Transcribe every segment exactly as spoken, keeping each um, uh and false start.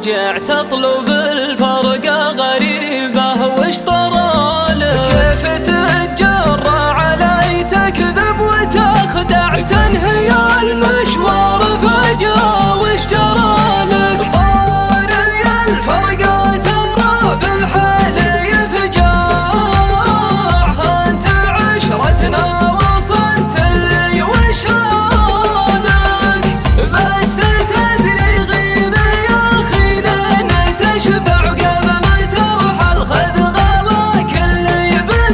راجع تطلب الفرقة غريبة وش طرى لك؟ كيف تتجرى علي تكذب وتخدع تنهي المشوار فجأة وش جرى لك؟ طاري الفرقة ترى بالحال يفجع خانت عشرتنا وصلت لي وش هانك بس تدري غيب يا أخي لين تشبع قبل ترحل خذ غلاك اللي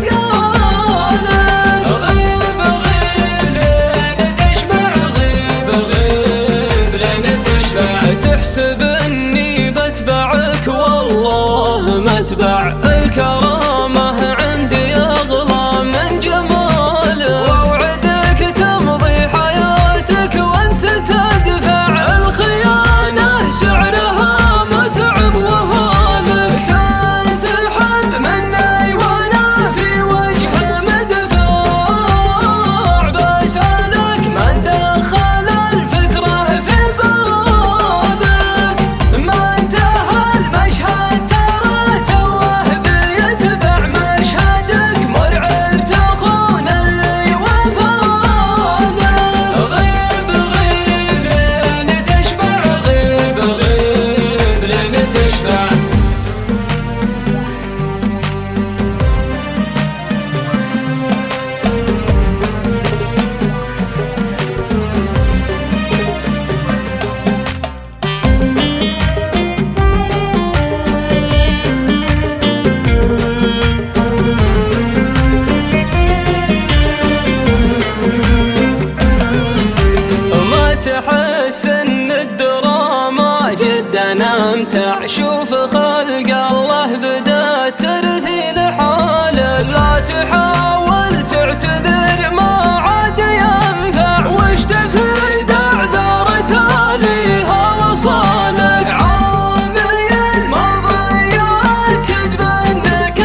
بقالك غيب غيب لين تشبع غيب غيب لين تشبع تحسب اني بتبعك والله ما اتبع الكرامة عندي اغلى من جمالك واوعدك تمضي حياتك وانت تدفع الخيانة سعرها متعب وهالك تنسحب مني وانا في وجه مدفوع بسألك من دخل الفكرة في بالك ما انتهى المشهد ترى توه بيتبع مشهدك مرعب تخون اللي وفالك غيب غيب لين تشبع غيب غيب لين تشبع ما تحس ان الدراما جدا امتع شوف خلق الله بدات ترثي لحالك لا تحاول تعتذر ما عاد ينفع وش تفيد اعذار تاليها وصالك عامي الماضي ياكد بانك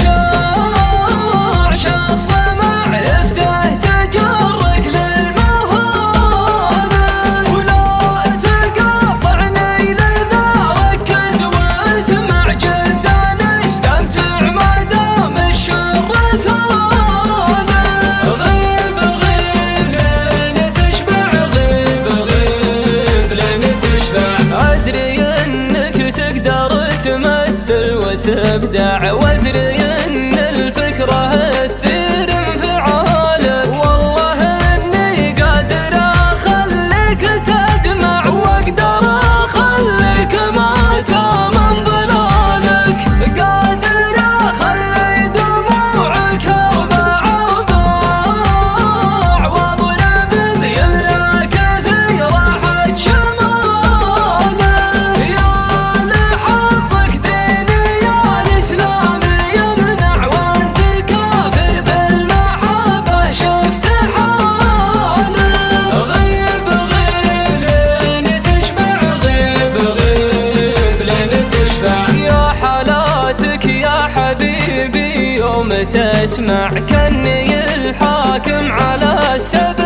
بشاع شخص معرفته تجرك للمهانة ولا تقاطعني لذا ركز واسمع جدا استمتع ما دام الشر ثانك غيب غيب لين تشبع غيب غيب لين تشبع ادري انك تقدر تمثل وتبدع وادري ان الفكرة تثير انفعالك والله اني قادر اخليك تدمع واقدر اخليك ما تامن ضلالك قادر اخلي دموعك اربع ارباع واضرب بيملاك في راحة شمالك يا لحظك ديني يا الاسلام يمنع وانت كافر بالمحبة شفت حالك غيب غيب لين تشبع غيب غيب لين تشبع يا حالاتك يا حبيبي يوم تسمع كني الحاكم على السبع